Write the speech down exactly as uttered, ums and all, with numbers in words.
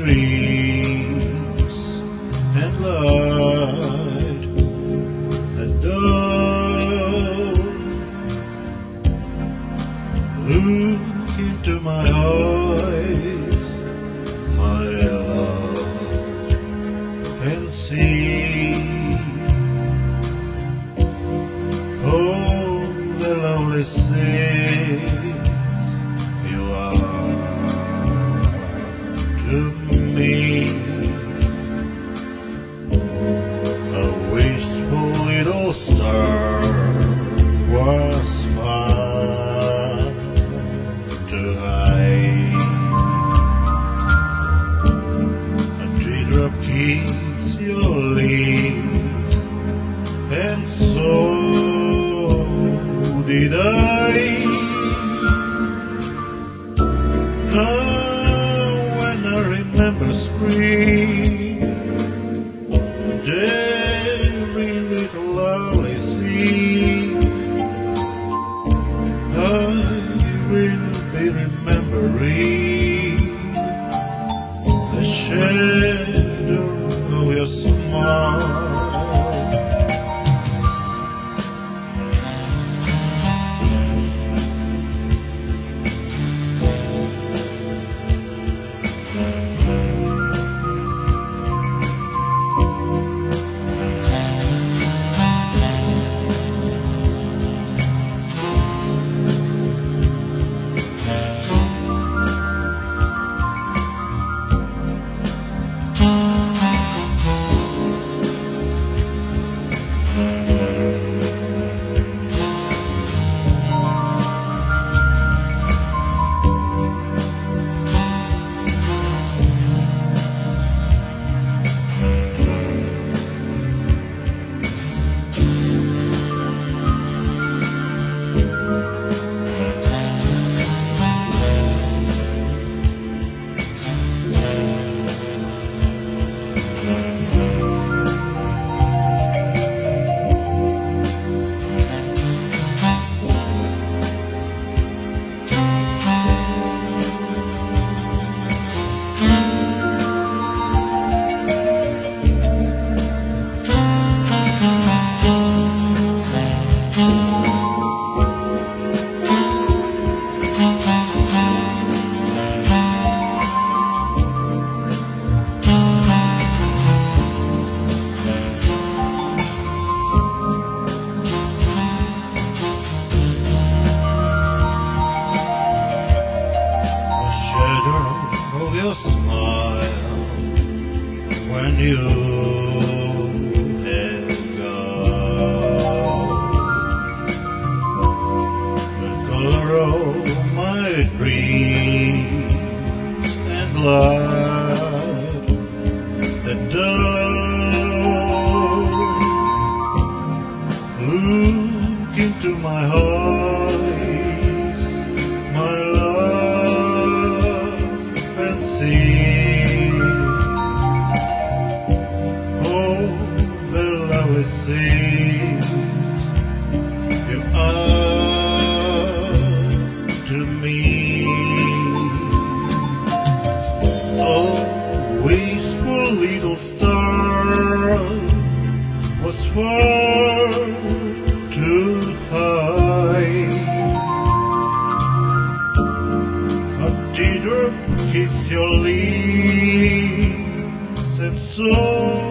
dreams and light the dawn. Look into my eyes, my love, and see all the lovely things you are to me. A wistful little star was mine to hide. A teardrop kissed your lips, and so did I. Now when I remember spring, every little lovely thing, I will be remembering the shadow of your smile. Of your smile when you have gone, the color of my dreams and light the dawn. Look into my eyes, my see all the lovely things you are to me. Oh, wistful little star was far too high. A teardrop kiss your lips, and so